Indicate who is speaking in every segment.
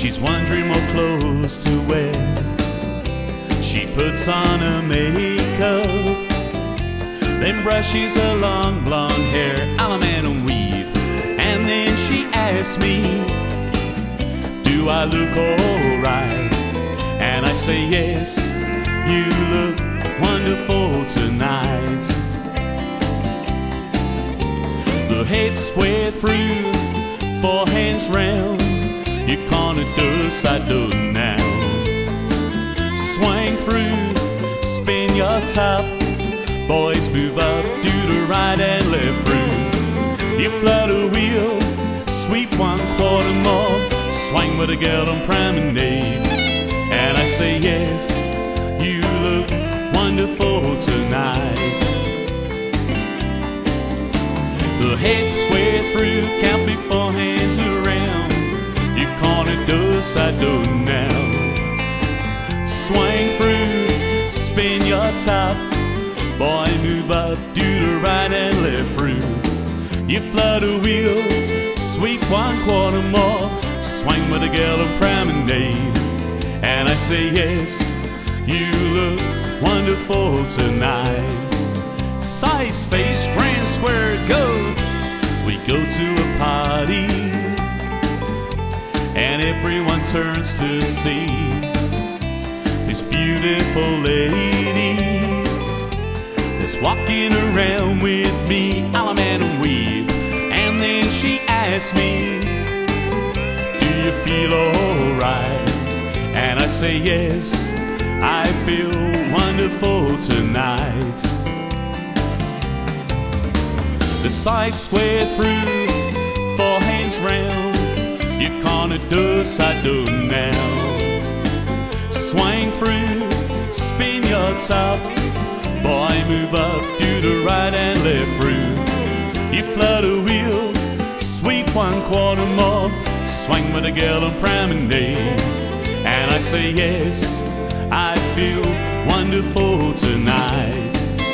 Speaker 1: She's wondering what clothes to wear. She puts on her makeup, then brushes her long blonde hair, Alaman and weave. And then she asks me, do I look alright? And I say yes, you look wonderful tonight. The head squared through, four hands round, you can't do side do now. Swing through, spin your top, boys move up, do the right and left through. You flutter a wheel, sweep 1/4 more, swing with a girl on promenade. And I say yes, you look wonderful tonight. The head square through, count before hands around, you corner do side do now. Swing through, spin your top, boy move up, do the right and left through. You flutter a wheel, sweep 1/4 more, swing with a girl on promenade. And I say yes, you look wonderful tonight. Size, face, grand, square, go. We go to a party, and everyone turns to see this beautiful lady that's walking around with me, Alaman and weave. And then she asks me, do you feel alright? And I say yes, I feel wonderful tonight. The side square through, four hands round, you can't do side do now. Swing through, spin your top, boy move up, do the right and left through. You flutter a wheel, sweep 1/4 more, swing with a girl on promenade. And I say yes, I feel wonderful tonight.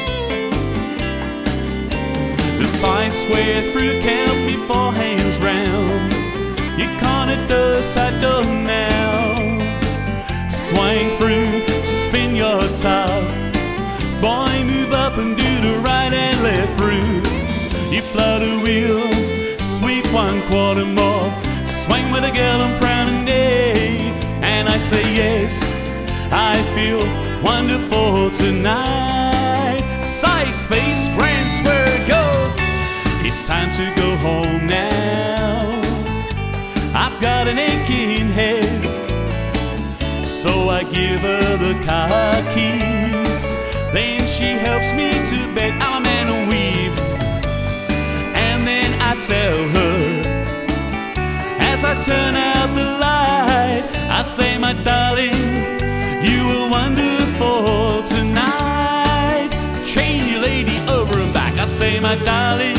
Speaker 1: The side square through, count before hands round, you can't do side do now. Swing through, spin your top, boy move up and do the right and left through. You flutter a wheel, sweep 1/4 more, swing with a girl on promenade. And I say yes, I feel wonderful tonight. Size, face, grand, square, go. It's time to go home now, I've got an aching head. So I give her the car keys, then she helps me to bed, Alaman and weave. And then I tell her, as I turn out the light, I say, my darling, you were wonderful tonight. Chain your lady over and back, I say, my darling,